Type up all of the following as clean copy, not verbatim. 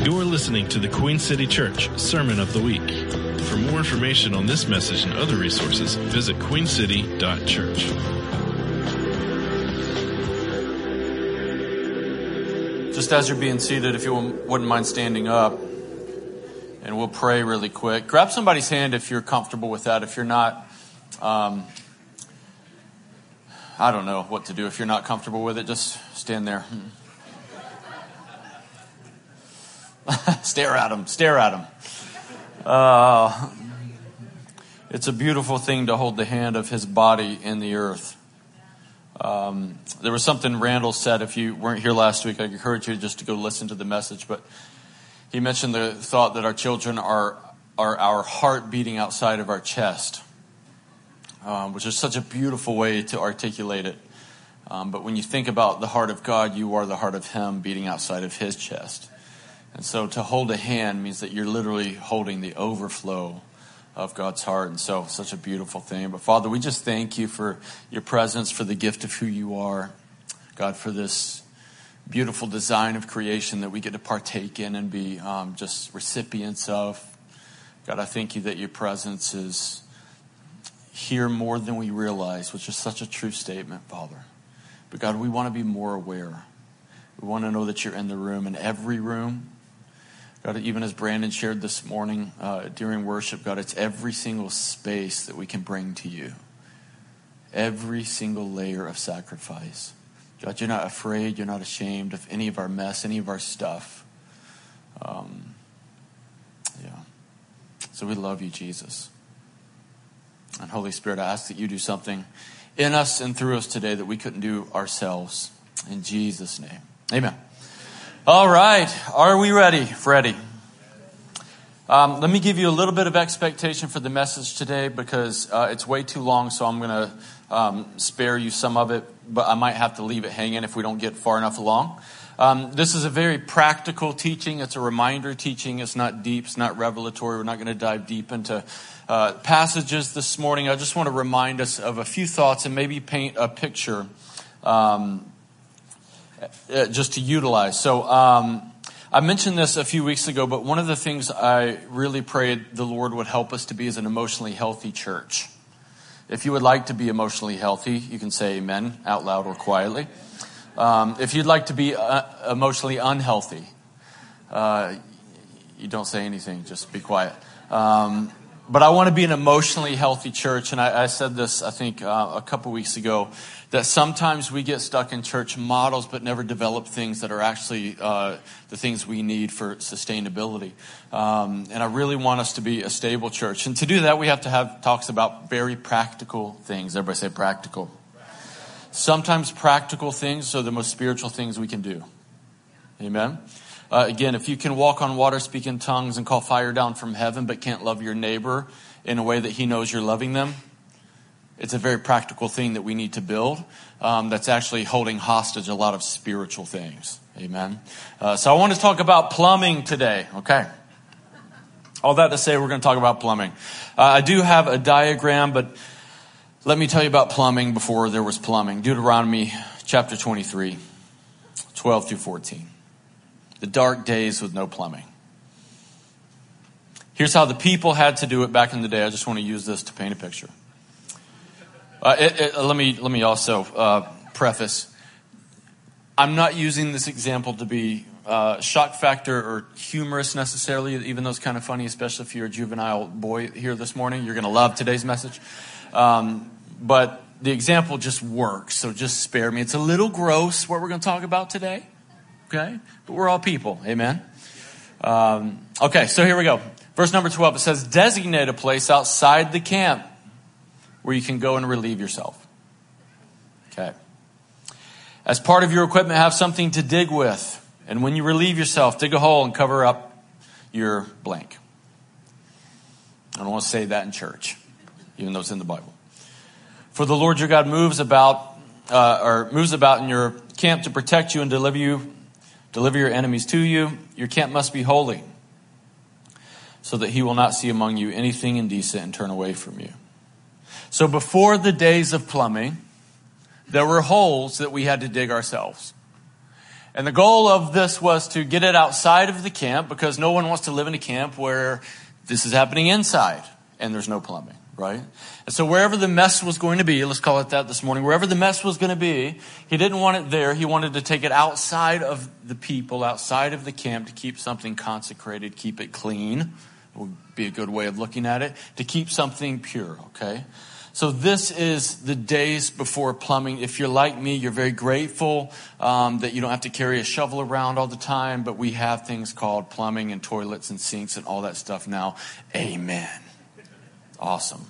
You're listening to the Queen City Church Sermon of the Week. For more information on this message and other resources, visit queencity.church. Just as you're being seated, if you wouldn't mind standing up, and we'll pray really quick. Grab somebody's hand if you're comfortable with that. If you're not, I don't know what to do. If you're not comfortable with it, just stand there. Stare at him. It's a beautiful thing to hold the hand of his body in the earth. There was something Randall said. If you weren't here last week, I encourage you just to go listen to the message. But he mentioned the thought that our children are our heart beating outside of our chest, which is such a beautiful way to articulate it. But when you think about the heart of God, you are the heart of him beating outside of his chest. And so to hold a hand means that you're literally holding the overflow of God's heart. And so such a beautiful thing. But Father, we just thank you for your presence, for the gift of who you are. God, for this beautiful design of creation that we get to partake in and be just recipients of. God, I thank you that your presence is here more than we realize, which is such a true statement, Father. But God, we want to be more aware. We want to know that you're in the room, in every room. God, even as Brandon shared this morning during worship, God, it's every single space that we can bring to you. Every single layer of sacrifice. God, you're not afraid, you're not ashamed of any of our mess, any of our stuff. So we love you, Jesus. And Holy Spirit, I ask that you do something in us and through us today that we couldn't do ourselves. In Jesus' name, amen. All right. Are we ready? Ready. Let me give you a little bit of expectation for the message today because it's way too long, so I'm going to spare you some of it, but I might have to leave it hanging if we don't get far enough along. This is a very practical teaching. It's a reminder teaching. It's not deep. It's not revelatory. We're not going to dive deep into passages this morning. I just want to remind us of a few thoughts and maybe paint a picture just to utilize. So I mentioned this a few weeks ago, but one of the things I really prayed the Lord would help us to be is an emotionally healthy church. If you would like to be emotionally healthy, you can say amen out loud or quietly. If you'd like to be emotionally unhealthy, you don't say anything, just be quiet. But I want to be an emotionally healthy church. And I said this, I think, a couple weeks ago, that sometimes we get stuck in church models but never develop things that are actually the things we need for sustainability. And I really want us to be a stable church. And to do that, we have to have talks about very practical things. Everybody say practical. Sometimes practical things are the most spiritual things we can do. Amen. Again, if you can walk on water, speak in tongues, and call fire down from heaven, but can't love your neighbor in a way that he knows you're loving them, it's a very practical thing that we need to build that's actually holding hostage a lot of spiritual things. Amen. So I want to talk about plumbing today. Okay. All that to say, we're going to talk about plumbing. I do have a diagram, but let me tell you about plumbing before there was plumbing. Deuteronomy chapter 23, 12 through 14. The dark days with no plumbing. Here's how the people had to do it back in the day. I just want to use this to paint a picture. Let me also preface. I'm not using this example to be shock factor or humorous necessarily, even though it's kind of funny, especially if you're a juvenile boy here this morning. You're going to love today's message. But the example just works, so just spare me. It's a little gross what we're going to talk about today. Okay? But we're all people. Amen? Okay, so here we go. Verse number 12, it says, designate a place outside the camp where you can go and relieve yourself. Okay. As part of your equipment, have something to dig with. And when you relieve yourself, dig a hole and cover up your blank. I don't want to say that in church, even though it's in the Bible. For the Lord your God moves about in your camp to protect you and deliver your enemies to you. Your camp must be holy, so that he will not see among you anything indecent and turn away from you. So before the days of plumbing, there were holes that we had to dig ourselves. And the goal of this was to get it outside of the camp, because no one wants to live in a camp where this is happening inside and there's no plumbing, right? And so wherever the mess was going to be, let's call it that this morning, wherever the mess was going to be, he didn't want it there. He wanted to take it outside of the people, outside of the camp, to keep something consecrated, keep it clean. Would be a good way of looking at it, to keep something pure, okay? So this is the days before plumbing. If you're like me, you're very grateful that you don't have to carry a shovel around all the time, but we have things called plumbing and toilets and sinks and all that stuff now. Amen. Awesome.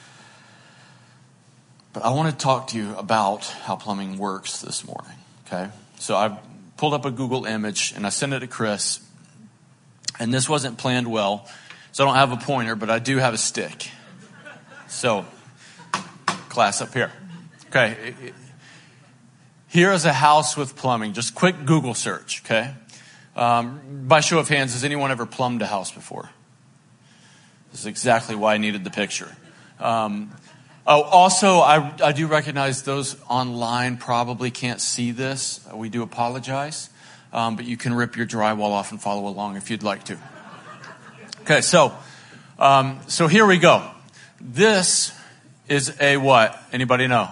But I want to talk to you about how plumbing works this morning, okay? So I pulled up a Google image and I sent it to Chris, and this wasn't planned well. So I don't have a pointer, but I do have a stick. So, class up here. Okay. Here is a house with plumbing. Just quick Google search, okay? By show of hands, has anyone ever plumbed a house before? This is exactly why I needed the picture. Also, I do recognize those online probably can't see this. We do apologize. But you can rip your drywall off and follow along if you'd like to. Okay, so here we go. This is a what? Anybody know?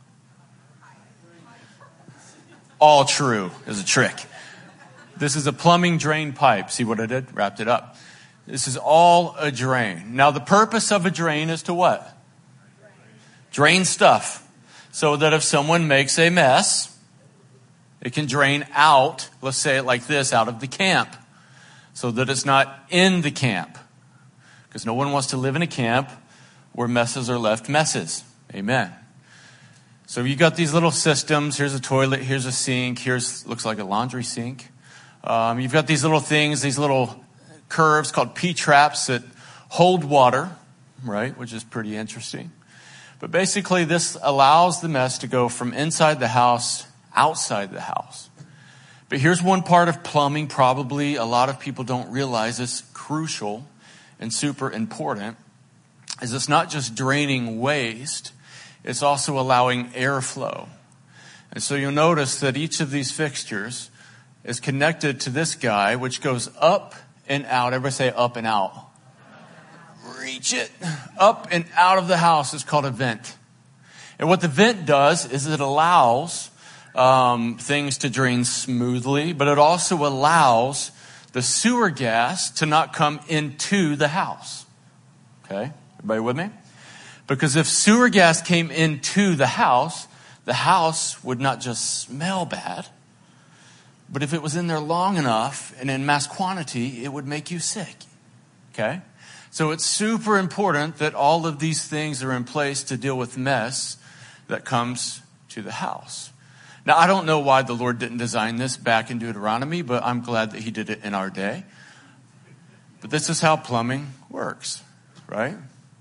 All true is a trick. This is a plumbing drain pipe. See what I did? Wrapped it up. This is all a drain. Now, the purpose of a drain is to what? Drain stuff. So that if someone makes a mess, it can drain out, let's say it like this, out of the camp. So that it's not in the camp. Because no one wants to live in a camp where messes are left messes. Amen. So you got these little systems. Here's a toilet. Here's a sink. Looks like a laundry sink. You've got these little things, these little curves called P-traps that hold water, right? Which is pretty interesting. But basically this allows the mess to go from inside the house, outside the house. But here's one part of plumbing probably a lot of people don't realize is crucial and super important, is it's not just draining waste, it's also allowing airflow. And so you'll notice that each of these fixtures is connected to this guy, which goes up and out. Everybody say up and out. Reach it. Up and out of the house is called a vent. And what the vent does is it allows things to drain smoothly, but it also allows the sewer gas to not come into the house. Okay, everybody with me? Because if sewer gas came into the house would not just smell bad, but if it was in there long enough and in mass quantity, it would make you sick. Okay? So it's super important that all of these things are in place to deal with mess that comes to the house. Now, I don't know why the Lord didn't design this back in Deuteronomy, but I'm glad that he did it in our day. But this is how plumbing works, right?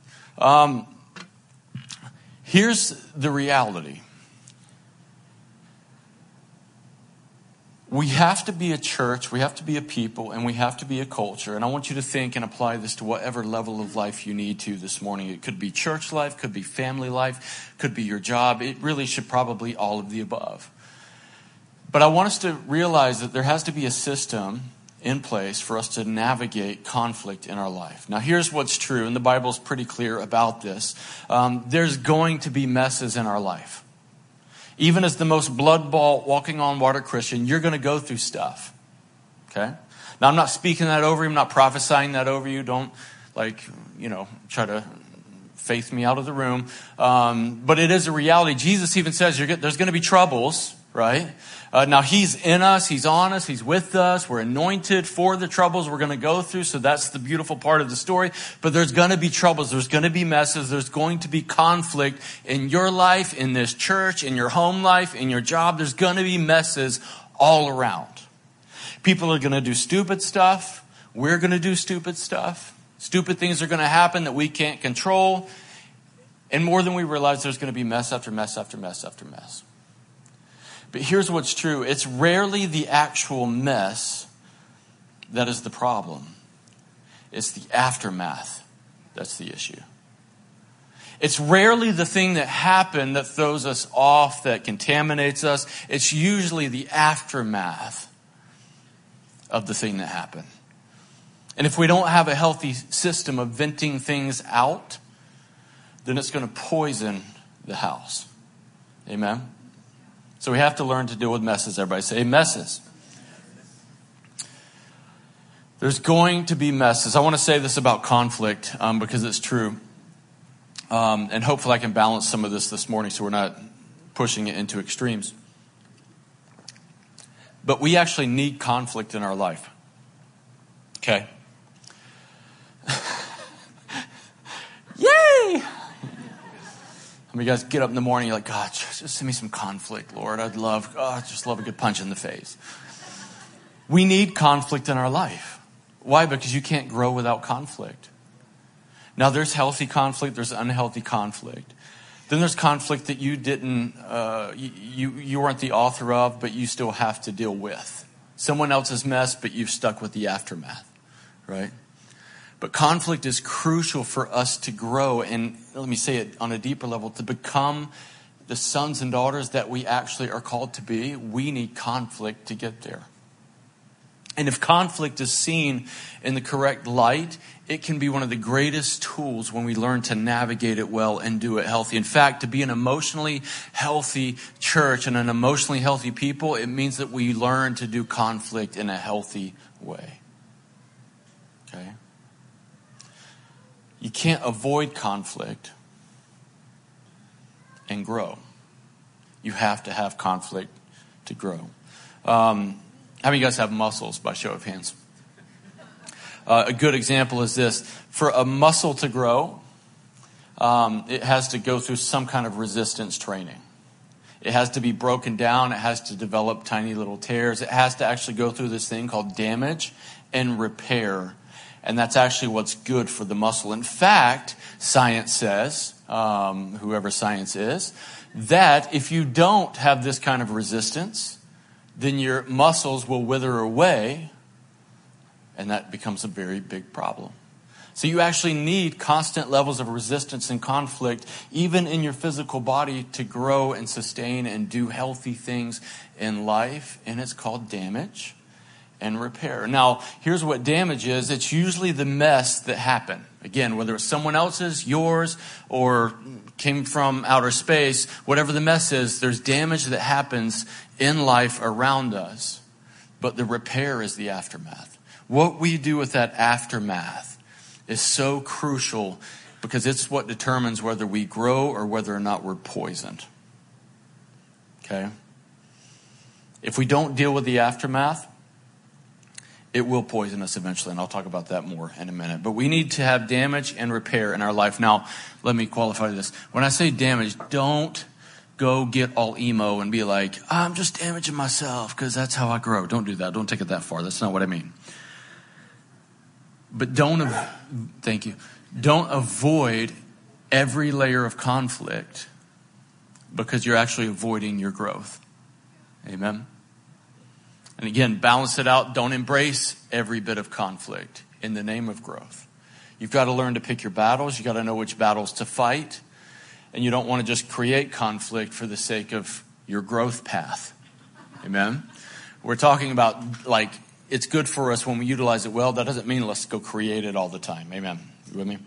Here's the reality. We have to be a church, we have to be a people, and we have to be a culture. And I want you to think and apply this to whatever level of life you need to this morning. It could be church life, could be family life, could be your job. It really should probably all of the above. But I want us to realize that there has to be a system in place for us to navigate conflict in our life. Now, here's what's true, and the Bible's pretty clear about this. There's going to be messes in our life. Even as the most blood-bought, walking on water Christian, you're going to go through stuff. Okay? Now, I'm not speaking that over you. I'm not prophesying that over you. Don't, try to faith me out of the room. But it is a reality. Jesus even says there's going to be troubles, right? Now, he's in us. He's on us. He's with us. We're anointed for the troubles we're going to go through. So that's the beautiful part of the story. But there's going to be troubles. There's going to be messes. There's going to be conflict in your life, in this church, in your home life, in your job. There's going to be messes all around. People are going to do stupid stuff. We're going to do stupid stuff. Stupid things are going to happen that we can't control. And more than we realize, there's going to be mess after mess after mess after mess. But here's what's true. It's rarely the actual mess that is the problem. It's the aftermath that's the issue. It's rarely the thing that happened that throws us off, that contaminates us. It's usually the aftermath of the thing that happened. And if we don't have a healthy system of venting things out, then it's going to poison the house. Amen? So we have to learn to deal with messes. Everybody say messes. There's going to be messes. I want to say this about conflict because it's true. And hopefully I can balance some of this morning so we're not pushing it into extremes. But we actually need conflict in our life. Okay? Yay! I mean, you guys get up in the morning, you're like, God, just send me some conflict, Lord. I'd love a good punch in the face. We need conflict in our life. Why? Because you can't grow without conflict. Now, there's healthy conflict, there's unhealthy conflict. Then there's conflict that you didn't, you weren't the author of, but you still have to deal with. Someone else's mess, but you've stuck with the aftermath, right? But conflict is crucial for us to grow, and let me say it on a deeper level, to become the sons and daughters that we actually are called to be. We need conflict to get there. And if conflict is seen in the correct light, it can be one of the greatest tools when we learn to navigate it well and do it healthy. In fact, to be an emotionally healthy church and an emotionally healthy people, it means that we learn to do conflict in a healthy way. Okay? You can't avoid conflict and grow. You have to have conflict to grow. How many of you guys have muscles, by show of hands? A good example is this. For a muscle to grow, it has to go through some kind of resistance training. It has to be broken down. It has to develop tiny little tears. It has to actually go through this thing called damage and repair. And that's actually what's good for the muscle. In fact, science says, whoever science is, that if you don't have this kind of resistance, then your muscles will wither away, and that becomes a very big problem. So you actually need constant levels of resistance and conflict, even in your physical body, to grow and sustain and do healthy things in life, and it's called damage and repair. Now, here's what damage is. It's usually the mess that happened. Again, whether it's someone else's, yours, or came from outer space, whatever the mess is, there's damage that happens in life around us. But the repair is the aftermath. What we do with that aftermath is so crucial because it's what determines whether we grow or whether or not we're poisoned. Okay? If we don't deal with the aftermath, it will poison us eventually, and I'll talk about that more in a minute. But we need to have damage and repair in our life. Now, let me qualify this. When I say damage, don't go get all emo and be like, I'm just damaging myself because that's how I grow. Don't do that. Don't take it that far. That's not what I mean. But thank you. Don't avoid every layer of conflict because you're actually avoiding your growth. Amen? And again, balance it out. Don't embrace every bit of conflict in the name of growth. You've got to learn to pick your battles. You've got to know which battles to fight. And you don't want to just create conflict for the sake of your growth path. Amen? We're talking about, it's good for us when we utilize it well. That doesn't mean let's go create it all the time. Amen? You with me?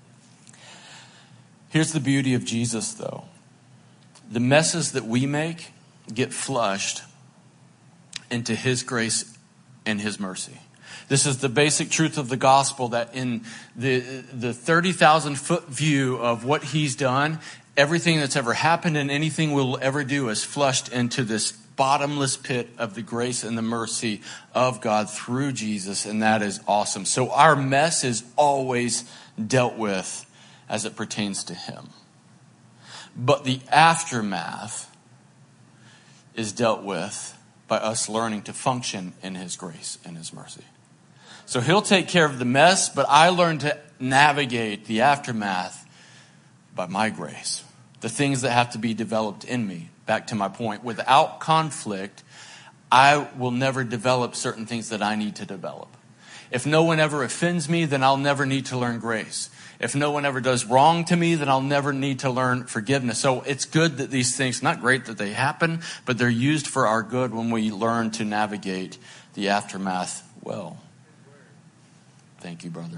Here's the beauty of Jesus, though. The messes that we make get flushed into his grace and his mercy. This is the basic truth of the gospel, that in the 30,000 foot view of what he's done, everything that's ever happened and anything we'll ever do is flushed into this bottomless pit of the grace and the mercy of God through Jesus, and that is awesome. So our mess is always dealt with as it pertains to him. But the aftermath is dealt with by us learning to function in his grace and his mercy. So he'll take care of the mess, but I learn to navigate the aftermath by my grace. The things that have to be developed in me. Back to my point, without conflict, I will never develop certain things that I need to develop. If no one ever offends me, then I'll never need to learn grace. If no one ever does wrong to me, then I'll never need to learn forgiveness. So it's good that these things, not great that they happen, but they're used for our good when we learn to navigate the aftermath well. Thank you, brother.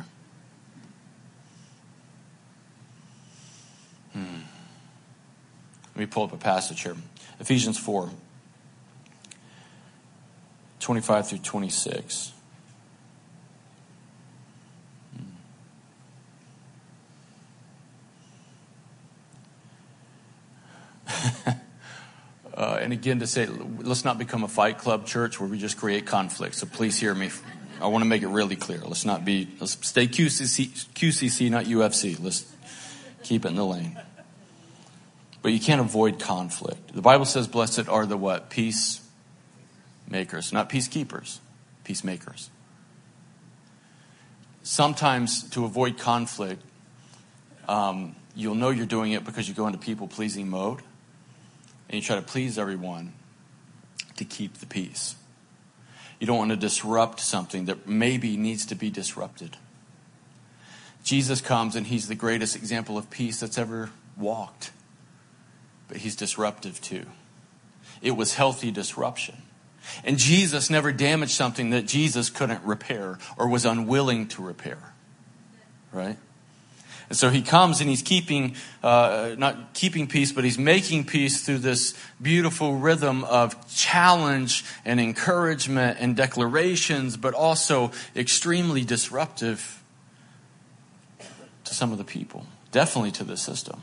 Let me pull up a passage here. Ephesians 4, 25 through 26. And again, to say, let's not become a Fight Club church where we just create conflict. So please hear me. I want to make it really clear. Let's stay QCC, not UFC. Let's keep it in the lane. But you can't avoid conflict. The Bible says, blessed are the what? Peacemakers. Not peacekeepers. Peacemakers. Sometimes to avoid conflict, you'll know you're doing it because you go into people-pleasing mode. And you try to please everyone to keep the peace. You don't want to disrupt something that maybe needs to be disrupted. Jesus comes and he's the greatest example of peace that's ever walked. But he's disruptive too. It was healthy disruption. And Jesus never damaged something that Jesus couldn't repair or was unwilling to repair. Right? And so he comes and he's not keeping peace, but he's making peace through this beautiful rhythm of challenge and encouragement and declarations, but also extremely disruptive to some of the people, definitely to the system.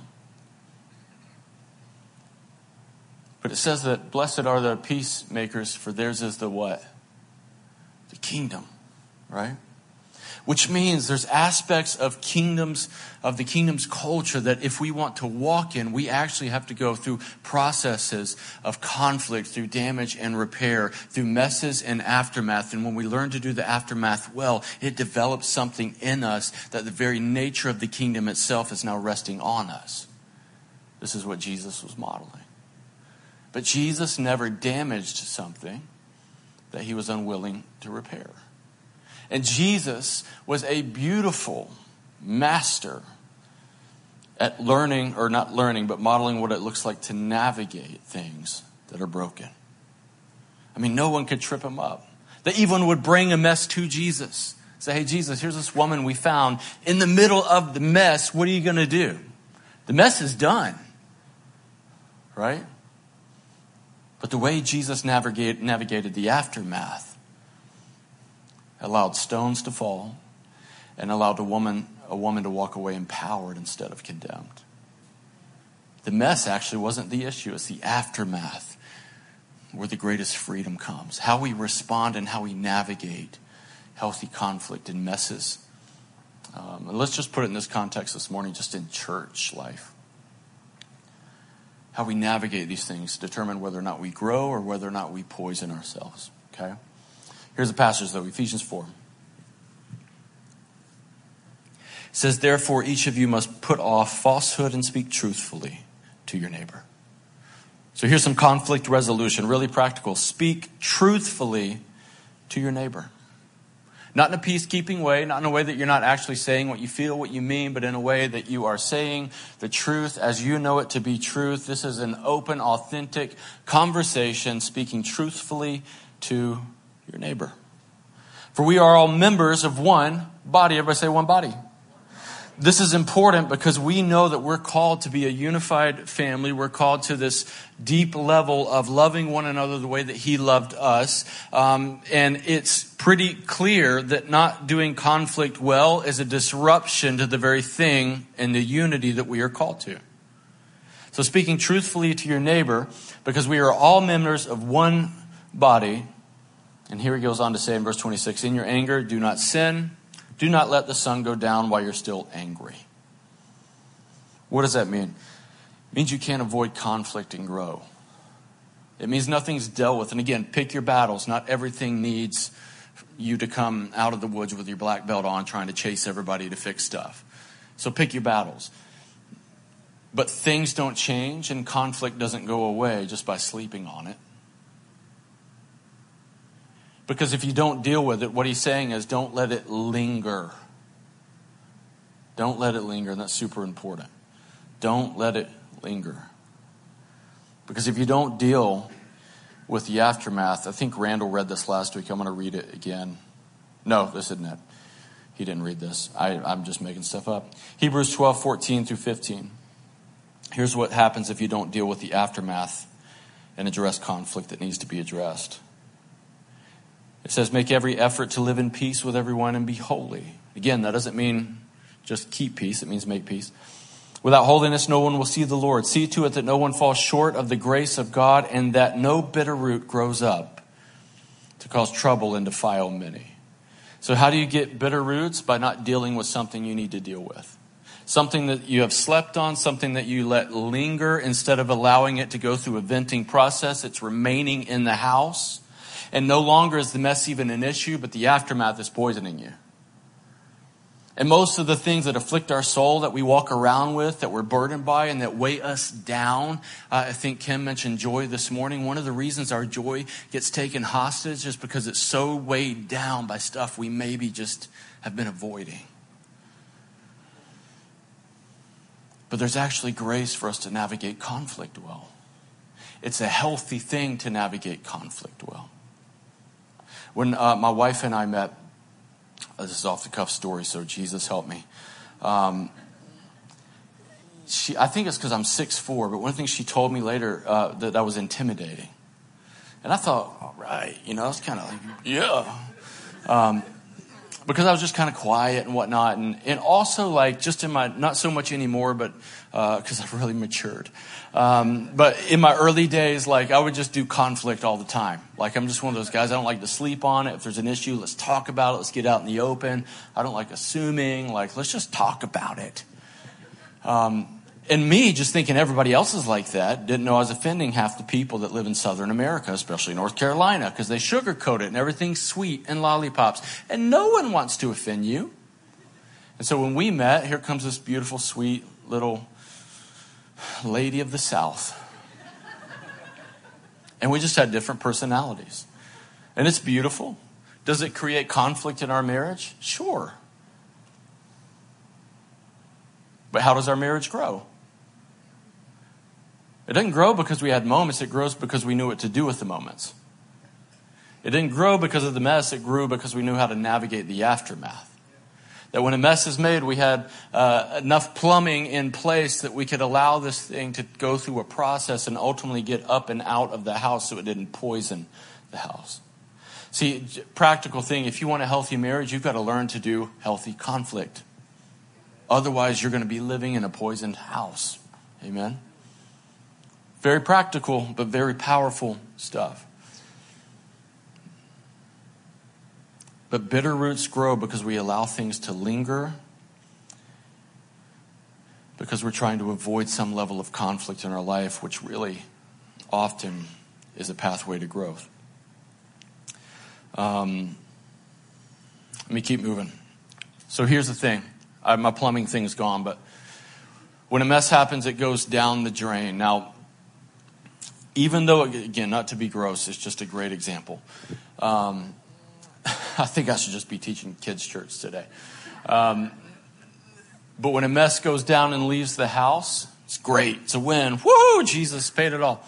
But it says that blessed are the peacemakers, for theirs is the what? The kingdom, right? Which means there's aspects of the kingdom's culture that if we want to walk in, we actually have to go through processes of conflict, through damage and repair, through messes and aftermath. And when we learn to do the aftermath well, it develops something in us that the very nature of the kingdom itself is now resting on us. This is what Jesus was modeling. But Jesus never damaged something that he was unwilling to repair. And Jesus was a beautiful master at learning, or not learning, but modeling what it looks like to navigate things that are broken. I mean, no one could trip him up. They even would bring a mess to Jesus. Say, hey, Jesus, here's this woman we found in the middle of the mess. What are you going to do? The mess is done. Right? But the way Jesus navigated the aftermath allowed stones to fall and allowed a woman to walk away empowered instead of condemned. The mess actually wasn't the issue. It's the aftermath where the greatest freedom comes. How we respond and how we navigate healthy conflict and messes. And let's just put it in this context this morning, just in church life. How we navigate these things determine whether or not we grow or whether or not we poison ourselves. Okay? Here's the passage though, Ephesians 4. It says, therefore each of you must put off falsehood and speak truthfully to your neighbor. So here's some conflict resolution, really practical. Speak truthfully to your neighbor. Not in a peacekeeping way, not in a way that you're not actually saying what you feel, what you mean, but in a way that you are saying the truth as you know it to be truth. This is an open, authentic conversation, speaking truthfully to your neighbor. For we are all members of one body. Everybody say one body. This is important because we know that we're called to be a unified family. We're called to this deep level of loving one another the way that he loved us. And it's pretty clear that not doing conflict well is a disruption to the very thing and the unity that we are called to. So speaking truthfully to your neighbor, because we are all members of one body. And here he goes on to say in verse 26, in your anger, do not sin. Do not let the sun go down while you're still angry. What does that mean? It means you can't avoid conflict and grow. It means nothing's dealt with. And again, pick your battles. Not everything needs you to come out of the woods with your black belt on trying to chase everybody to fix stuff. So pick your battles. But things don't change and conflict doesn't go away just by sleeping on it. Because if you don't deal with it, what he's saying is don't let it linger. Don't let it linger, and that's super important. Don't let it linger. Because if you don't deal with the aftermath, I think Randall read this last week. I'm going to read it again. No, this isn't it. He didn't read this. I'm just making stuff up. Hebrews 12:14 through 15. Here's what happens if you don't deal with the aftermath and address conflict that needs to be addressed. It says, make every effort to live in peace with everyone and be holy. Again, that doesn't mean just keep peace. It means make peace. Without holiness, no one will see the Lord. See to it that no one falls short of the grace of God and that no bitter root grows up to cause trouble and defile many. So how do you get bitter roots? By not dealing with something you need to deal with. Something that you have slept on, something that you let linger instead of allowing it to go through a venting process. It's remaining in the house. And no longer is the mess even an issue, but the aftermath is poisoning you. And most of the things that afflict our soul that we walk around with, that we're burdened by, and that weigh us down. I think Kim mentioned joy this morning. One of the reasons our joy gets taken hostage is because it's so weighed down by stuff we maybe just have been avoiding. But there's actually grace for us to navigate conflict well. It's a healthy thing to navigate conflict well. When my wife and I met, this is off the cuff story, so Jesus help me. I think it's because I'm 6'4", but one of the things she told me later that was intimidating. And I thought, all right, it's kind of like, yeah. Because I was just kind of quiet and whatnot. And also like just in my, not so much anymore, but because I've really matured. But in my early days, like I would just do conflict all the time. Like I'm just one of those guys, I don't like to sleep on it. If there's an issue, let's talk about it. Let's get out in the open. I don't like assuming, like let's just talk about it. And me just thinking everybody else is like that, didn't know I was offending half the people that live in Southern America, especially North Carolina, because they sugarcoat it and everything's sweet and lollipops. And no one wants to offend you. And so when we met, here comes this beautiful, sweet little lady of the South. And we just had different personalities. And it's beautiful. Does it create conflict in our marriage? Sure. But how does our marriage grow? It doesn't grow because we had moments. It grows because we knew what to do with the moments. It didn't grow because of the mess. It grew because we knew how to navigate the aftermath. That when a mess is made, we had enough plumbing in place that we could allow this thing to go through a process and ultimately get up and out of the house so it didn't poison the house. See, practical thing, if you want a healthy marriage, you've got to learn to do healthy conflict. Otherwise, you're going to be living in a poisoned house. Amen? Very practical, but very powerful stuff. But bitter roots grow because we allow things to linger, because we're trying to avoid some level of conflict in our life, which really often is a pathway to growth. Let me keep moving. So here's the thing. My plumbing thing's gone, but when a mess happens, it goes down the drain. Now, even though, again, not to be gross, it's just a great example. I think I should just be teaching kids' church today. But when a mess goes down and leaves the house, it's great. It's a win. Woo! Jesus paid it all.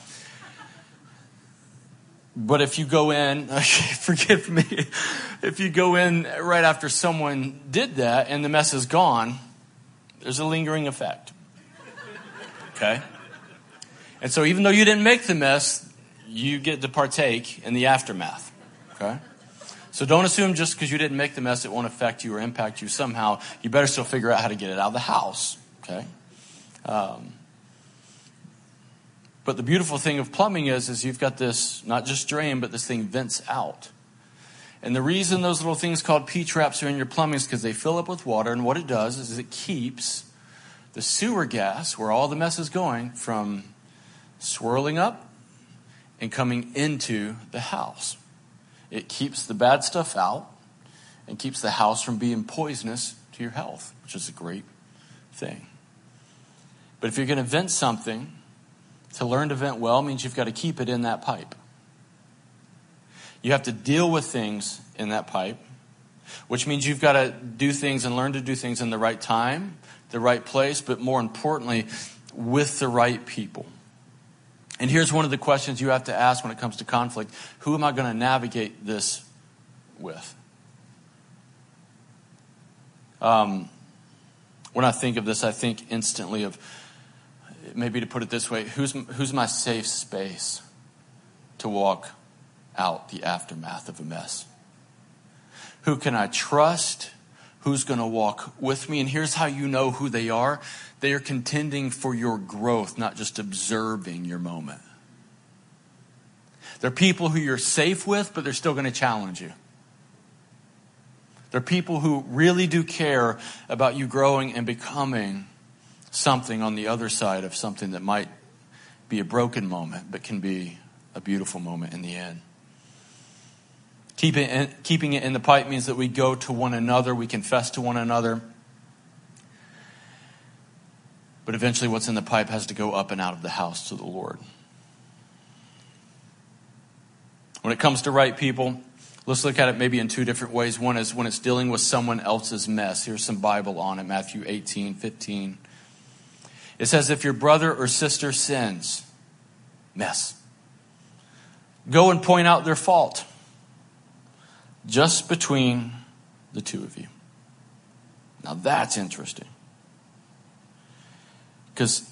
But if you go in, forgive me, if you go in right after someone did that and the mess is gone, there's a lingering effect. Okay? And so even though you didn't make the mess, you get to partake in the aftermath. Okay? So don't assume just because you didn't make the mess, it won't affect you or impact you somehow. You better still figure out how to get it out of the house. Okay? But the beautiful thing of plumbing is you've got this, not just drain, but this thing vents out. And the reason those little things called P-traps are in your plumbing is because they fill up with water. And what it does is it keeps the sewer gas, where all the mess is going, from swirling up and coming into the house. It keeps the bad stuff out and keeps the house from being poisonous to your health, which is a great thing. But if you're going to vent something, to learn to vent well means you've got to keep it in that pipe. You have to deal with things in that pipe, which means you've got to do things and learn to do things in the right time, the right place, but more importantly, with the right people. And here's one of the questions you have to ask when it comes to conflict. Who am I going to navigate this with? When I think of this, I think instantly of, maybe to put it this way, who's my safe space to walk out the aftermath of a mess? Who can I trust? Who's going to walk with me? And here's how you know who they are. They are contending for your growth, not just observing your moment. They're people who you're safe with, but they're still going to challenge you. They're people who really do care about you growing and becoming something on the other side of something that might be a broken moment, but can be a beautiful moment in the end. Keeping it in the pipe means that we go to one another, we confess to one another. But eventually what's in the pipe has to go up and out of the house to the Lord. When it comes to right people, let's look at it maybe in two different ways. One is when it's dealing with someone else's mess. Here's some Bible on it, Matthew 18:15. It says, if your brother or sister sins, mess, go and point out their fault, just between the two of you. Now that's interesting. Because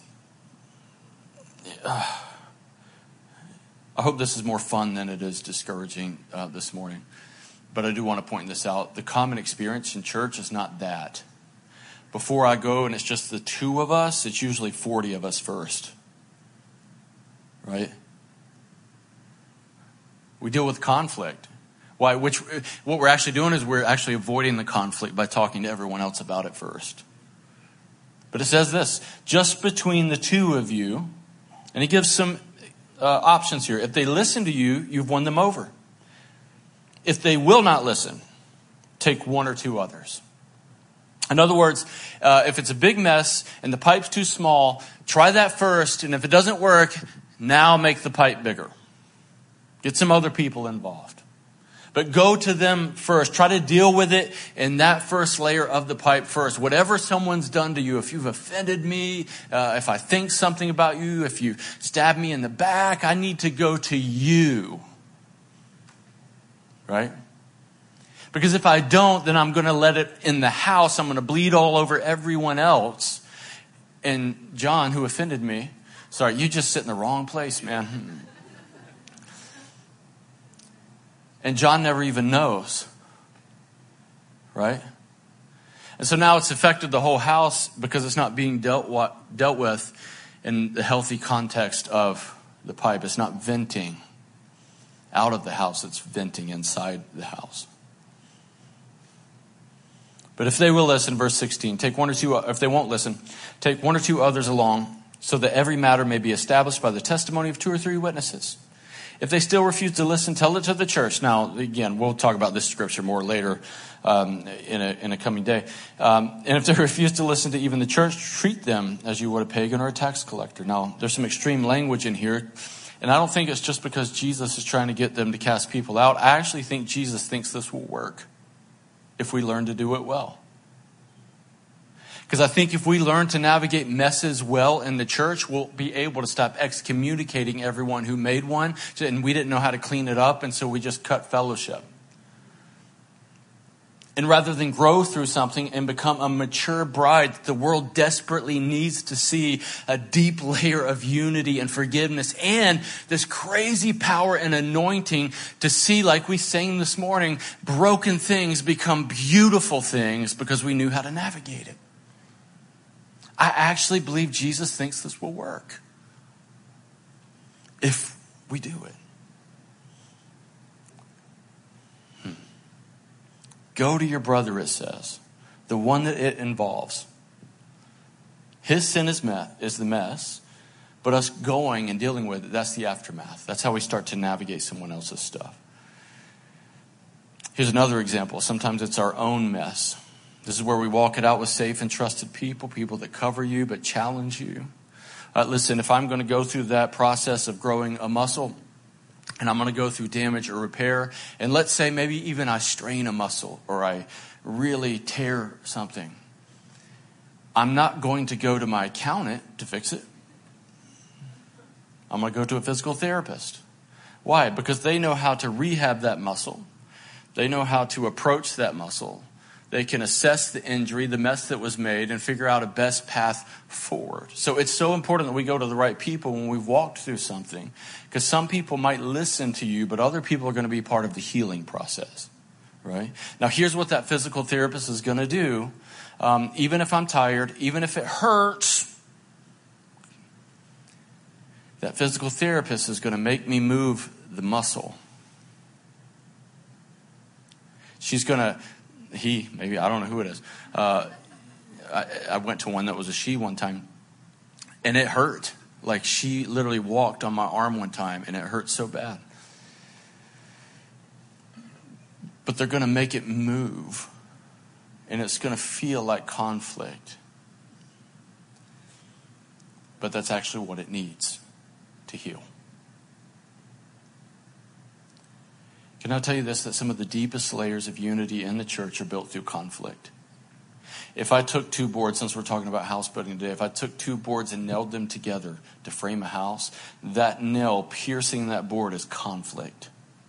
I hope this is more fun than it is discouraging this morning. But I do want to point this out. The common experience in church is not that. Before I go and it's just the two of us, it's usually 40 of us first. Right? We deal with conflict. Why? What we're actually doing is we're actually avoiding the conflict by talking to everyone else about it first. But it says this, just between the two of you, and he gives some options here. If they listen to you, you've won them over. If they will not listen, take one or two others. In other words, if it's a big mess and the pipe's too small, try that first. And if it doesn't work, now make the pipe bigger. Get some other people involved. But go to them first. Try to deal with it in that first layer of the pipe first. Whatever someone's done to you, if you've offended me, if I think something about you, if you stab me in the back, I need to go to you. Right? Because if I don't, then I'm going to let it in the house. I'm going to bleed all over everyone else. And John, who offended me, sorry, you just sit in the wrong place, man. And John never even knows. Right? And so now it's affected the whole house because it's not being dealt with in the healthy context of the pipe. It's not venting out of the house. It's venting inside the house. But if they will listen, verse 16, if they won't listen, take one or two others along so that every matter may be established by the testimony of 2 or 3 witnesses. If they still refuse to listen, tell it to the church. Now, again, we'll talk about this scripture more later in a coming day. And if they refuse to listen to even the church, treat them as you would a pagan or a tax collector. Now, there's some extreme language in here. And I don't think it's just because Jesus is trying to get them to cast people out. I actually think Jesus thinks this will work if we learn to do it well. Because I think if we learn to navigate messes well in the church, we'll be able to stop excommunicating everyone who made one. And we didn't know how to clean it up, and so we just cut fellowship. And rather than grow through something and become a mature bride, the world desperately needs to see a deep layer of unity and forgiveness and this crazy power and anointing to see, like we sang this morning, broken things become beautiful things because we knew how to navigate it. I actually believe Jesus thinks this will work if we do it. Go to your brother, it says, the one that it involves. His sin is the mess, but us going and dealing with it, that's the aftermath. That's how we start to navigate someone else's stuff. Here's another example. Sometimes it's our own mess. This is where we walk it out with safe and trusted people that cover you but challenge you. Listen, if I'm going to go through that process of growing a muscle, and I'm going to go through damage or repair. And let's say maybe even I strain a muscle or I really tear something. I'm not going to go to my accountant to fix it. I'm going to go to a physical therapist. Why? Because they know how to rehab that muscle. They know how to approach that muscle. They can assess the injury, the mess that was made, and figure out a best path forward. So it's so important that we go to the right people when we've walked through something. Because some people might listen to you, but other people are going to be part of the healing process. Right? Now, here's what that physical therapist is going to do. Even if I'm tired, even if it hurts, that physical therapist is going to make me move the muscle. She's going to... maybe, I don't know who it is. I went to one that was a she one time, and it hurt. Like, she literally walked on my arm one time, and it hurt so bad. But they're going to make it move, and it's going to feel like conflict. But that's actually what it needs to heal. Can I tell you this, that some of the deepest layers of unity in the church are built through conflict? If I took two boards, since we're talking about house building today, if I took two boards and nailed them together to frame a house, that nail piercing that board is conflict.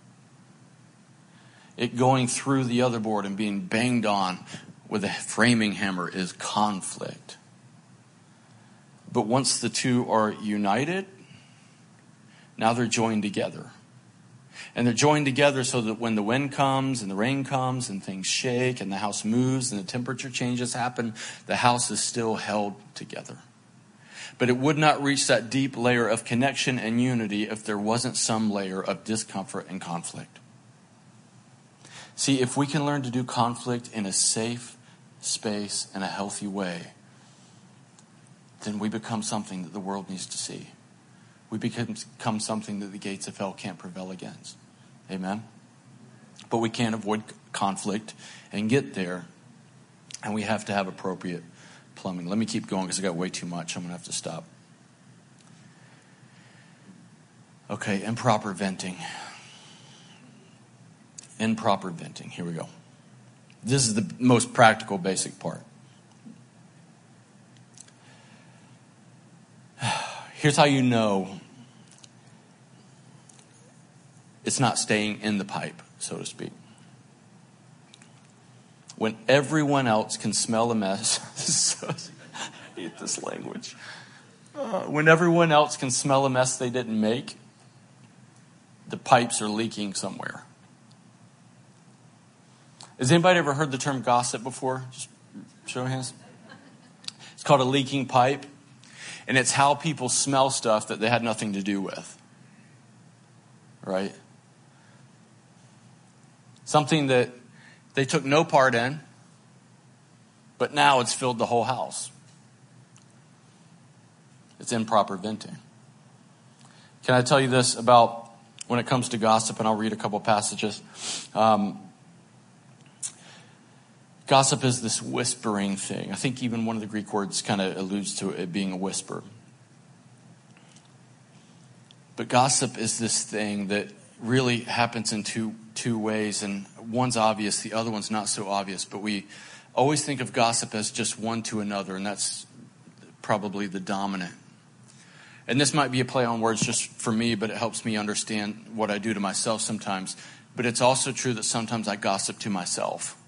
It going through the other board and being banged on with a framing hammer is conflict. But once the two are united, now they're joined together. And they're joined together so that when the wind comes and the rain comes and things shake and the house moves and the temperature changes happen, the house is still held together. But it would not reach that deep layer of connection and unity if there wasn't some layer of discomfort and conflict. See, if we can learn to do conflict in a safe space and a healthy way, then we become something that the world needs to see. We become something that the gates of hell can't prevail against. Amen? But we can't avoid conflict and get there. And we have to have appropriate plumbing. Let me keep going because I got way too much. I'm going to have to stop. Okay, improper venting. Improper venting. Here we go. This is the most practical, basic part. Here's how you know it's not staying in the pipe, so to speak. When everyone else can smell a mess. I hate this language. When everyone else can smell a mess they didn't make, the pipes are leaking somewhere. Has anybody ever heard the term gossip before? Just show of hands. It's called a leaking pipe. And it's how people smell stuff that they had nothing to do with. Right? Something that they took no part in, but now it's filled the whole house. It's improper venting. Can I tell you this about when it comes to gossip? And I'll read a couple passages. Gossip is this whispering thing. I think even one of the Greek words kind of alludes to it being a whisper. But gossip is this thing that really happens in two ways. And one's obvious, the other one's not so obvious. But we always think of gossip as just one to another. And that's probably the dominant. And this might be a play on words just for me, but it helps me understand what I do to myself sometimes. But it's also true that sometimes I gossip to myself.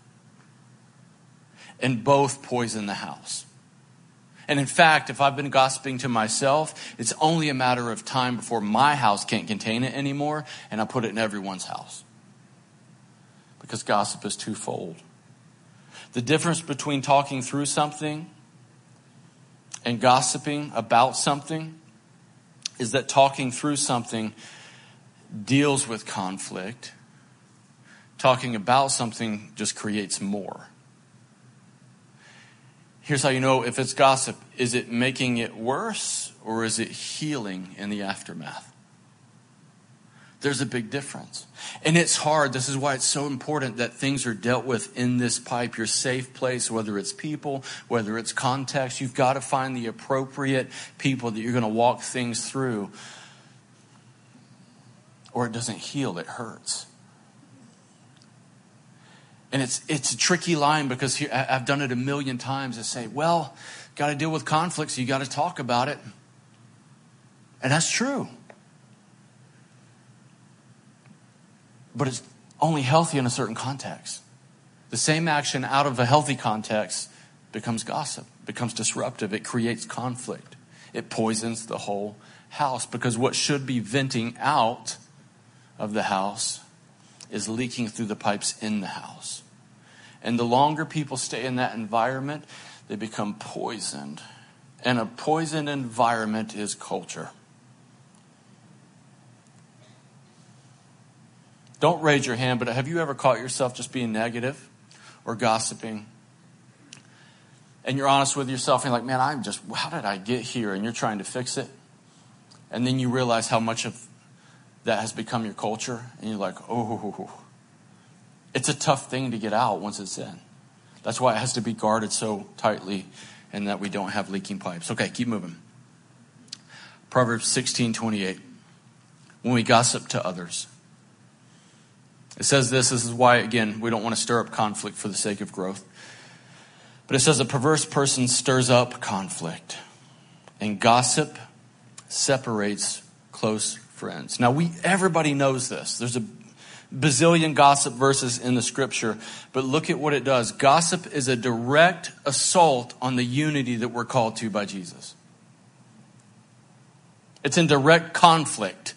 And both poison the house. And in fact, if I've been gossiping to myself, it's only a matter of time before my house can't contain it anymore, and I put it in everyone's house. Because gossip is twofold. The difference between talking through something and gossiping about something is that talking through something deals with conflict. Talking about something just creates more. Here's how you know if it's gossip. Is it making it worse or is it healing in the aftermath? There's a big difference. And it's hard. This is why it's so important that things are dealt with in this pipe, your safe place, whether it's people, whether it's context. You've got to find the appropriate people that you're going to walk things through. or it doesn't heal, it hurts. And it's a tricky line because here, I've done it a million times to say, well, got to deal with conflicts, so you got to talk about it. And that's true. But it's only healthy in a certain context. The same action out of a healthy context becomes gossip, becomes disruptive. It creates conflict. It poisons the whole house because what should be venting out of the house is leaking through the pipes in the house. And the longer people stay in that environment, they become poisoned. And a poisoned environment is culture. Don't raise your hand, but have you ever caught yourself just being negative or gossiping? And you're honest with yourself and you're like, man, how did I get here? And you're trying to fix it. And then you realize how much of that has become your culture. And you're like, oh, it's a tough thing to get out once it's in. That's why it has to be guarded so tightly and that we don't have leaking pipes. Okay, keep moving. Proverbs 16:28. When we gossip to others. It says this is why, again, we don't want to stir up conflict for the sake of growth. But it says a perverse person stirs up conflict. And gossip separates close friends. Now, everybody knows this. There's a bazillion gossip verses in the scripture. But look at what it does. Gossip is a direct assault on the unity that we're called to by Jesus. It's in direct conflict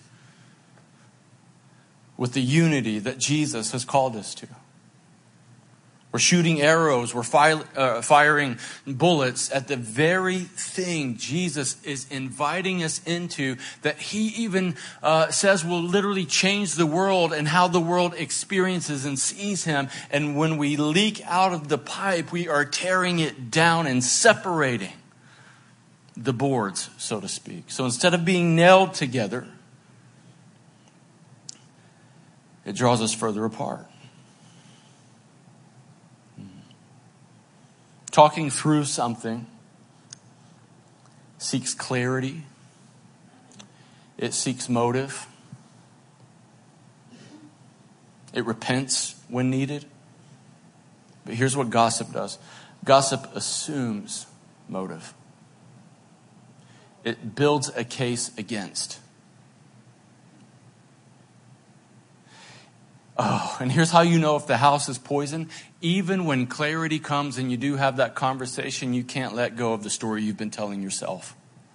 with the unity that Jesus has called us to. We're shooting arrows, we're firing bullets at the very thing Jesus is inviting us into that he even says will literally change the world and how the world experiences and sees him. And when we leak out of the pipe, we are tearing it down and separating the boards, so to speak. So instead of being nailed together, it draws us further apart. Talking through something seeks clarity. It seeks motive. It repents when needed. But here's what gossip does. Gossip assumes motive. It builds a case against. Oh, and here's how you know if the house is poisoned. Even when clarity comes and you do have that conversation, you can't let go of the story you've been telling yourself.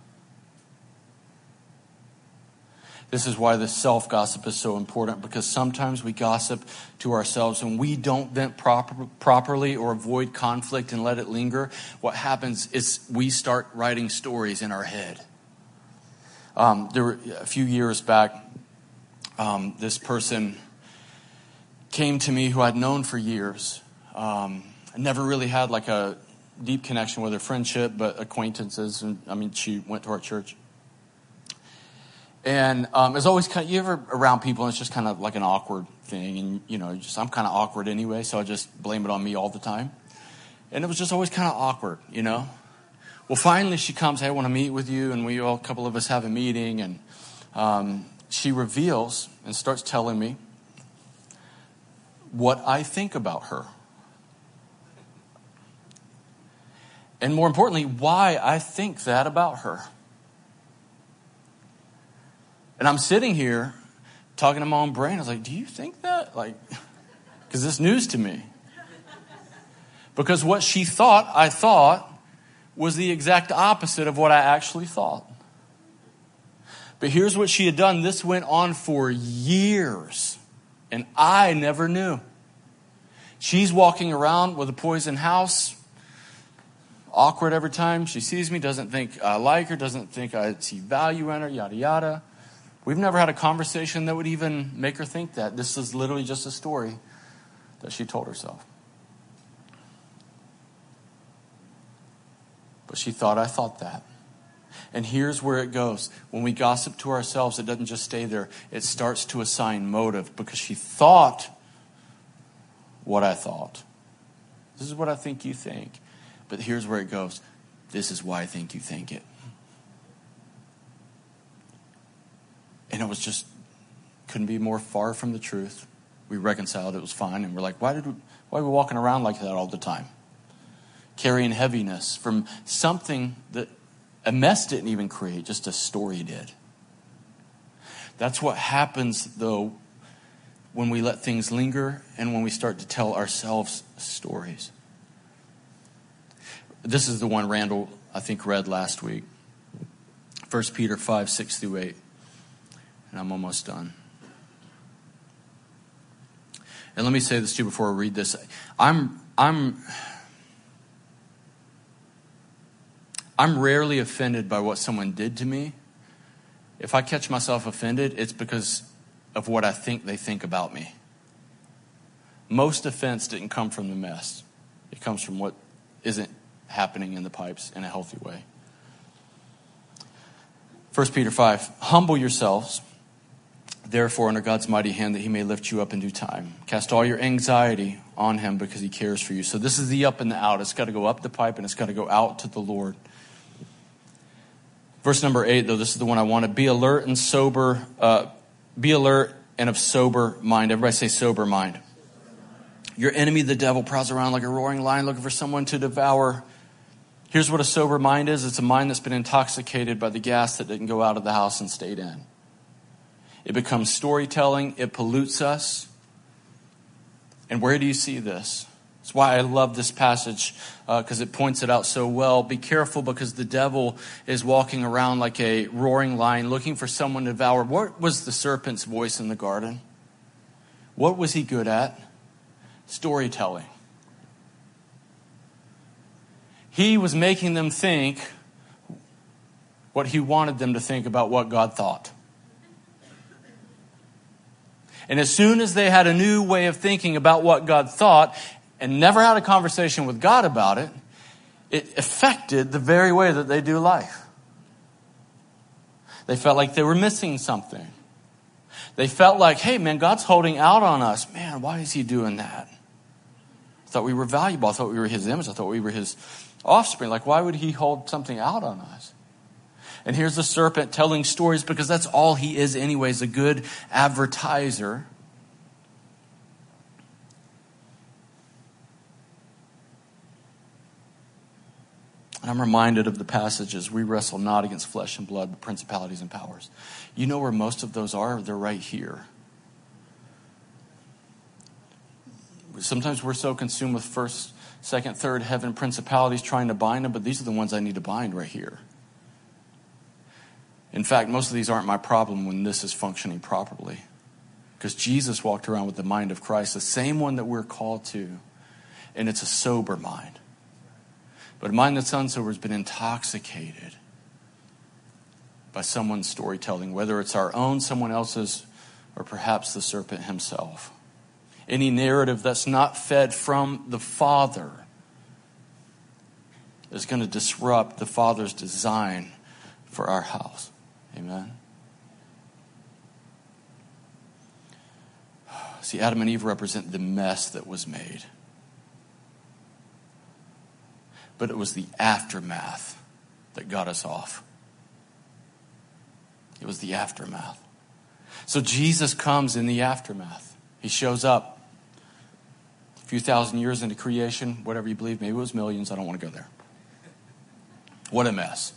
This is why the self-gossip is so important, because sometimes we gossip to ourselves and we don't vent properly or avoid conflict and let it linger. What happens is we start writing stories in our head. There were a few years back, this person came to me who I'd known for years. I never really had like a deep connection with her, friendship, but acquaintances. And she went to our church. And it's always kind of, you ever around people and it's just kind of like an awkward thing. And, I'm kind of awkward anyway, so I just blame it on me all the time. And it was just always kind of awkward, Well, finally she comes, hey, I want to meet with you. And a couple of us have a meeting. And she reveals and starts telling me what I think about her. And more importantly, why I think that about her. And I'm sitting here talking to my own brain. I was like, do you think that? Because this is news to me. Because what she thought, I thought, was the exact opposite of what I actually thought. But here's what she had done. This went on for years. And I never knew. She's walking around with a poisoned house. Awkward every time she sees me. Doesn't think I like her. Doesn't think I see value in her. Yada, yada. We've never had a conversation that would even make her think that. This is literally just a story that she told herself. But she thought I thought that. And here's where it goes. When we gossip to ourselves, it doesn't just stay there. It starts to assign motive because she thought what I thought. This is what I think you think. But here's where it goes. This is why I think you think it. And it was just Couldn't be more far from the truth. We reconciled, it was fine, and we're like, why are we walking around like that all the time? Carrying heaviness from something that a mess didn't even create, just a story did. That's what happens, though, when we let things linger and when we start to tell ourselves stories. This is the one Randall, I think, read last week. 1 Peter 5, 6 through 8. And I'm almost done. And let me say this too before I read this. I'm rarely offended by what someone did to me. If I catch myself offended, it's because of what I think they think about me. Most offense didn't come from the mess. It comes from what isn't happening in the pipes in a healthy way. 1 Peter 5, humble yourselves, therefore, under God's mighty hand, that he may lift you up in due time. Cast all your anxiety on him because he cares for you. So this is the up and the out. It's got to go up the pipe and it's got to go out to the Lord. Verse number 8, though, this is the one I wanted. Be alert and sober. Be alert and of sober mind. Everybody say sober mind. Your enemy, the devil, prowls around like a roaring lion looking for someone to devour. Here's what a sober mind is. It's a mind that's been intoxicated by the gas that didn't go out of the house and stayed in. It becomes storytelling. It pollutes us. And where do you see this? That's why I love this passage, because it points it out so well. Be careful, because the devil is walking around like a roaring lion looking for someone to devour. What was the serpent's voice in the garden? What was he good at? Storytelling. He was making them think what he wanted them to think about what God thought. And as soon as they had a new way of thinking about what God thought and never had a conversation with God about it, it affected the very way that they do life. They felt like they were missing something. They felt like, hey, man, God's holding out on us. Man, why is he doing that? I thought we were valuable. I thought we were his image. I thought we were his offspring. Like, why would he hold something out on us? And here's the serpent telling stories, because that's all he is anyways, a good advertiser. And I'm reminded of the passages, we wrestle not against flesh and blood, but principalities and powers. You know where most of those are? They're right here. Sometimes we're so consumed with first, second, third heaven principalities trying to bind them, but these are the ones I need to bind right here. In fact, most of these aren't my problem when this is functioning properly. Because Jesus walked around with the mind of Christ, the same one that we're called to. And it's a sober mind. But a mind that's unsober has been intoxicated by someone's storytelling, whether it's our own, someone else's, or perhaps the serpent himself. Any narrative that's not fed from the Father is going to disrupt the Father's design for our house. Amen. See, Adam and Eve represent the mess that was made. But it was the aftermath that got us off. It was the aftermath. So Jesus comes in the aftermath. He shows up a few thousand years into creation, whatever you believe. Maybe it was millions. I don't want to go there. What a mess.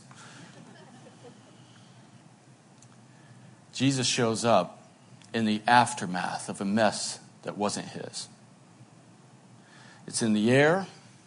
Jesus shows up in the aftermath of a mess that wasn't his. It's in the air.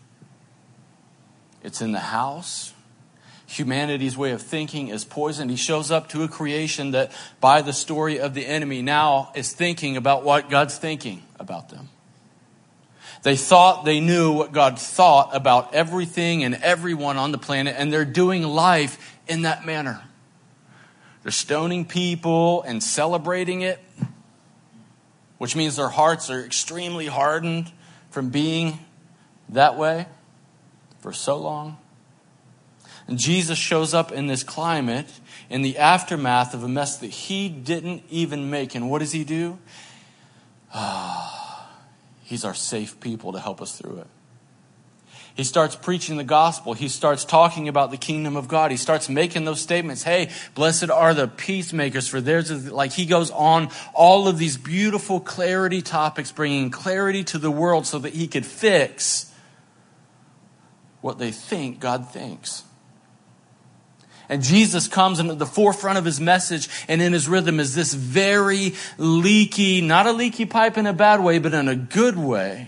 It's in the house. Humanity's way of thinking is poisoned. He shows up to a creation that, by the story of the enemy, now is thinking about what God's thinking about them. They thought they knew what God thought about everything and everyone on the planet, and they're doing life in that manner. They're stoning people and celebrating it, which means their hearts are extremely hardened from being that way for so long. And Jesus shows up in this climate, in the aftermath of a mess that he didn't even make. And what does he do? He's our safe people to help us through it. He starts preaching the gospel. He starts talking about the kingdom of God. He starts making those statements. Hey, blessed are the peacemakers, for theirs is, like, he goes on all of these beautiful clarity topics, bringing clarity to the world so that he could fix what they think God thinks. And Jesus comes into the forefront of his message, and in his rhythm is this very leaky, not a leaky pipe in a bad way, but in a good way.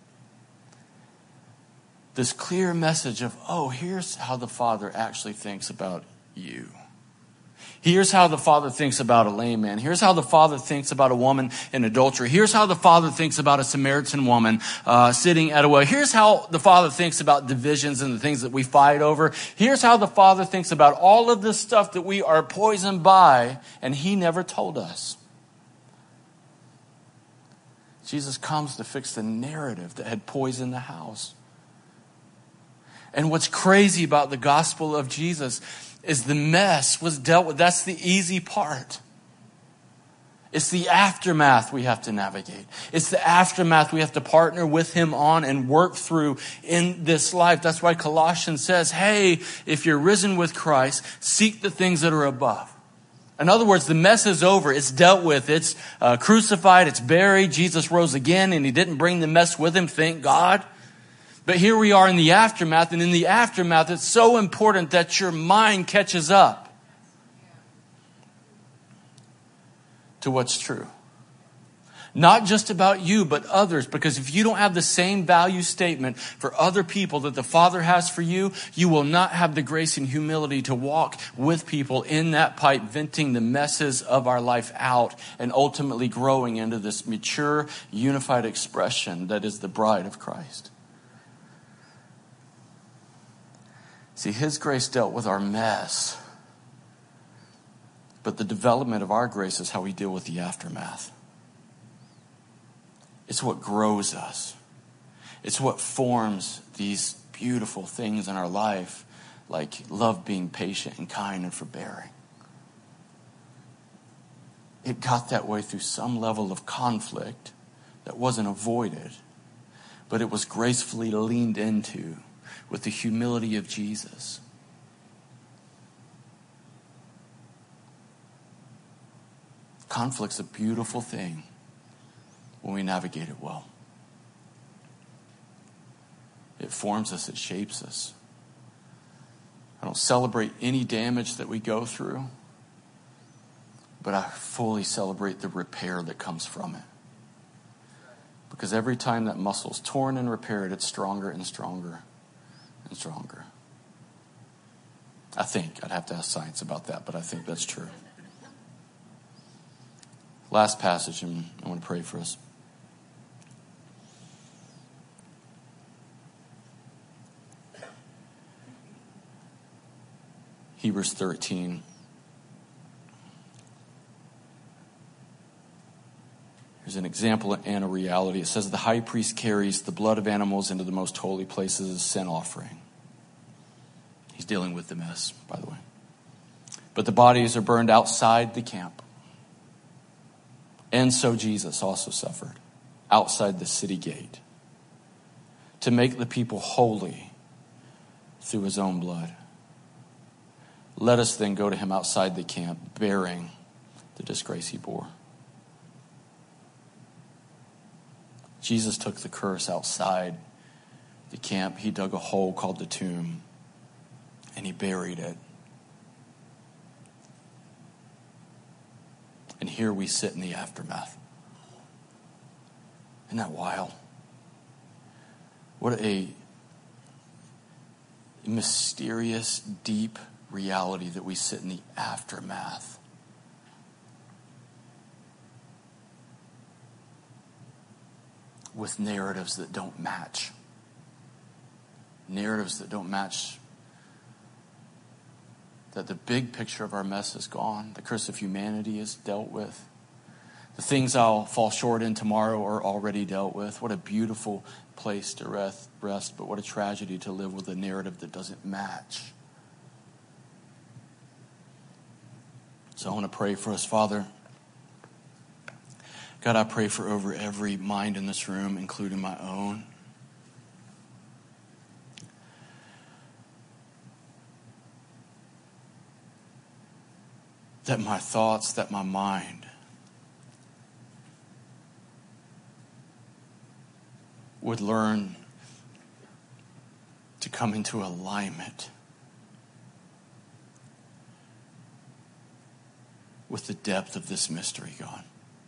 This clear message of, oh, here's how the Father actually thinks about you. Here's how the Father thinks about a lame man. Here's how the Father thinks about a woman in adultery. Here's how the Father thinks about a Samaritan woman sitting at a well. Here's how the Father thinks about divisions and the things that we fight over. Here's how the Father thinks about all of this stuff that we are poisoned by, and he never told us. Jesus comes to fix the narrative that had poisoned the house. And what's crazy about the gospel of Jesus is the mess was dealt with. That's the easy part. It's the aftermath we have to navigate. It's the aftermath we have to partner with him on and work through in this life. That's why Colossians says, hey, if you're risen with Christ, seek the things that are above. In other words, the mess is over. It's dealt with. It's crucified. It's buried. Jesus rose again, and he didn't bring the mess with him, thank God. But here we are in the aftermath, and in the aftermath, it's so important that your mind catches up to what's true. Not just about you, but others. Because if you don't have the same value statement for other people that the Father has for you, you will not have the grace and humility to walk with people in that pipe, venting the messes of our life out and ultimately growing into this mature, unified expression that is the bride of Christ. See, his grace dealt with our mess. But the development of our grace is how we deal with the aftermath. It's what grows us. It's what forms these beautiful things in our life, like love, being patient and kind and forbearing. It got that way through some level of conflict that wasn't avoided, but it was gracefully leaned into with the humility of Jesus. Conflict's a beautiful thing when we navigate it well. It forms us, it shapes us. I don't celebrate any damage that we go through, but I fully celebrate the repair that comes from it. Because every time that muscle's torn and repaired, it's stronger and stronger and stronger. I think. I'd have to ask science about that, but I think that's true. Last passage, and I want to pray for us. Hebrews 13. Here's an example and a reality. It says the high priest carries the blood of animals into the most holy places as a sin offering. He's dealing with the mess, by the way. But the bodies are burned outside the camp. And so Jesus also suffered outside the city gate to make the people holy through his own blood. Let us then go to him outside the camp, bearing the disgrace he bore. Jesus took the curse outside the camp. He dug a hole called the tomb, and he buried it. And here we sit in the aftermath. Isn't that wild? What a mysterious, deep reality that we sit in the aftermath. With narratives that don't match. Narratives that don't match. That the big picture of our mess is gone. The curse of humanity is dealt with. The things I'll fall short in tomorrow are already dealt with. What a beautiful place to rest, but what a tragedy to live with a narrative that doesn't match. So I want to pray for us, Father. God, I pray for over every mind in this room, including my own. that my thoughts, that my mind would learn to come into alignment with the depth of this mystery, God.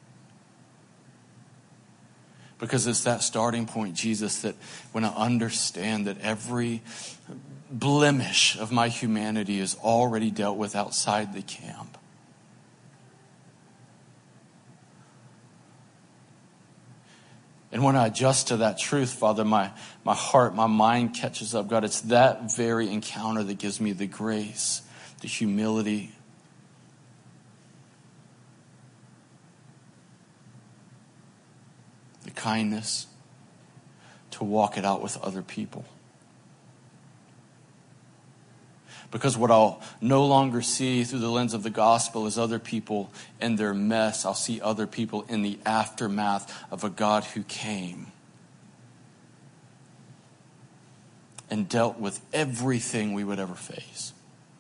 Because it's that starting point, Jesus, that when I understand that every blemish of my humanity is already dealt with outside the camp, and when I adjust to that truth, Father, my heart, my mind catches up. God, it's that very encounter that gives me the grace, the humility, the kindness to walk it out with other people. Because what I'll no longer see through the lens of the gospel is other people in their mess. I'll see other people in the aftermath of a God who came and dealt with everything we would ever face.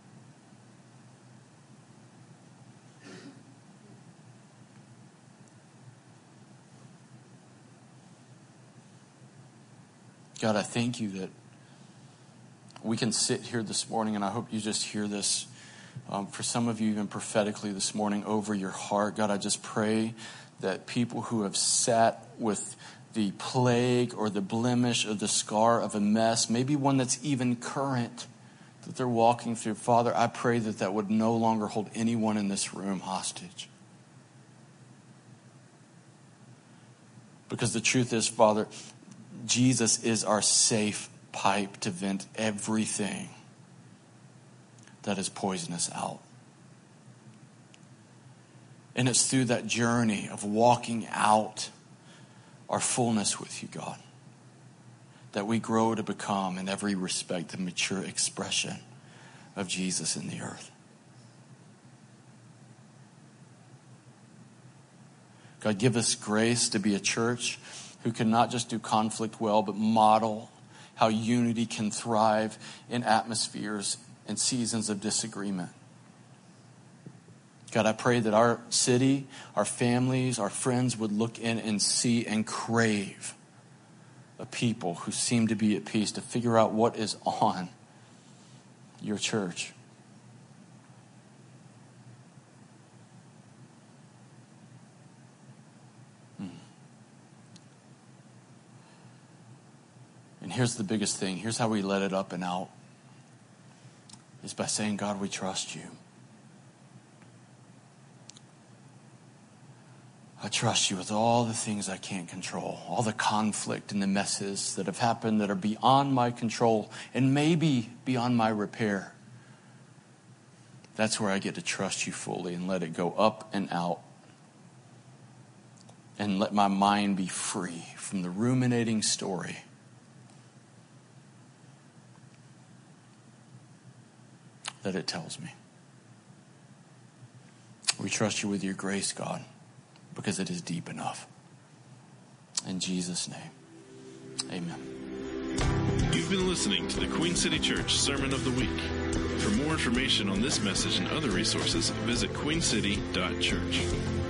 God, I thank you that we can sit here this morning, and I hope you just hear this. For some of you, even prophetically this morning, over your heart. God, I just pray that people who have sat with the plague or the blemish or the scar of a mess, maybe one that's even current, that they're walking through, Father, I pray that that would no longer hold anyone in this room hostage. Because the truth is, Father, Jesus is our safe pipe to vent everything that is poisonous out. And it's through that journey of walking out our fullness with you, God, that we grow to become, in every respect, the mature expression of Jesus in the earth. God, give us grace to be a church who can not just do conflict well, but model how unity can thrive in atmospheres and seasons of disagreement. God, I pray that our city, our families, our friends would look in and see and crave a people who seem to be at peace, to figure out what is on your church. And here's the biggest thing. Here's how we let it up and out. Is by saying, God, we trust you. I trust you with all the things I can't control, all the conflict and the messes that have happened that are beyond my control and maybe beyond my repair. That's where I get to trust you fully and let it go up and out. And let my mind be free from the ruminating story that it tells me. We trust you with your grace, God, because it is deep enough. In Jesus' name, amen. You've been listening to the Queen City Church Sermon of the Week. For more information on this message and other resources, visit queencity.church.